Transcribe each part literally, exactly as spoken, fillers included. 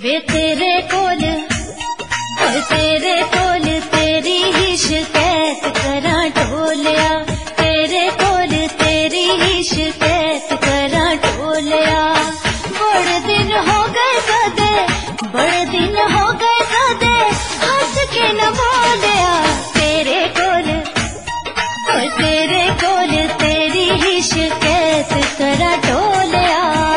वे तेरे कोल तेरे कोल तेरी ही शिकायत करा ढोलिया, तेरे कोल तेरी ही शिकायत करा ढोलिया। बड़े दिन हो गए कदे, बड़े दिन हो गए कदे हंस के न बोलिया, तेरे कोल तेरे कोल तेरी ही शिकायत करा ढोलिया।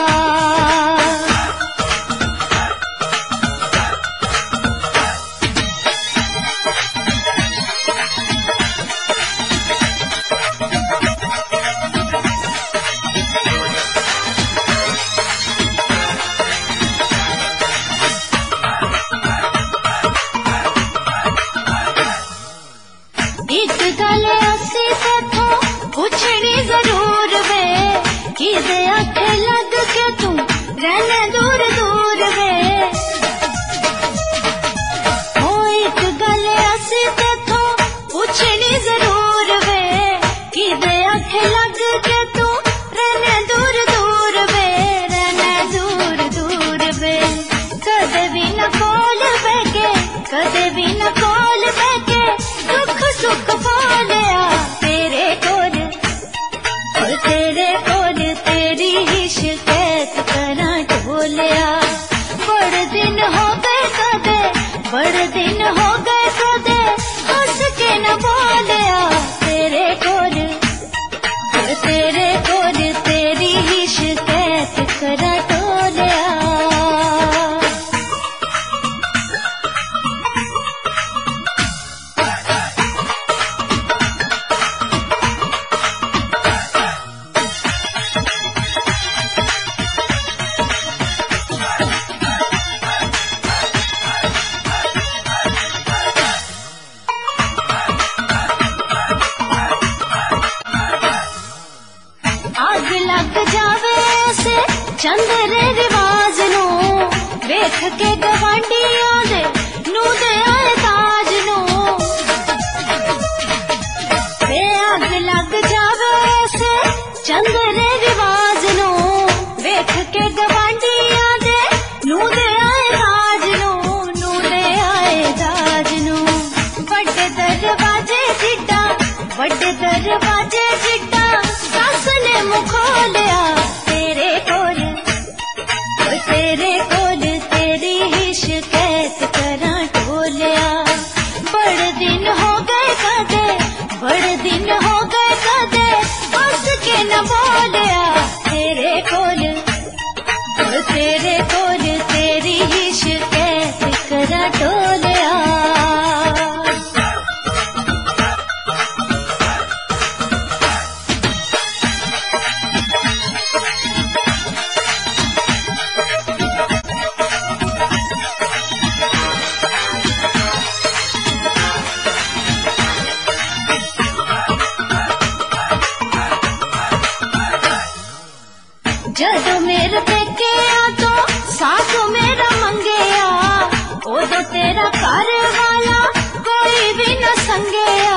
एक गल असी तेथों पूछनी जरूर वे, कि दे आखे लग के तू रहने दूर दूर वे। ओ एक गल असी तेथों पूछनी जरूर वे, कि दे आखे लग के तू रहने दूर दूर वे, रहने दूर दूर वे। कदे भी न कोल बैके, कदे भी न कोल बैके दुख सुख बोलिया, तेरे कोल तेरे कोल तेरी ही शिकायत करा ढोलिया। बड़े दिन हो गए कदे, बड़े दिन हो गए कदे हंस के न बोलिया, तेरे कोल तेरे कोल तेरी ही शिकायत करा ढोलिया। आग लग जावे उसे चंदरे रिवाज नू, वेख के गवांढियां दे नू दे आए ताज नू। ते आग लग जावे उसे चंदरे रिवाज नू, वेख के गवांढियां दे नू दे आए ताज नू, नू दे आए ताज नू। बड़े दरवाजे जिड्डा, बड़े दरवाजे जिड्डा सास ने मुखोलिया, तेरे कोल तेरे कोल तेरी ही शिकायत करा ढोलिया। बड़े दिन हो गए कदे, बड़े दिन हो गए कदे हंस के न बोलिया, तेरे कोल तेरे कोल तेरी ही शिकायत करा ढोलिया। जदों मेरे पेके आ तो साथ मेरा मंगेया, ओदो तेरा घर वाला कोई भी न संगेया।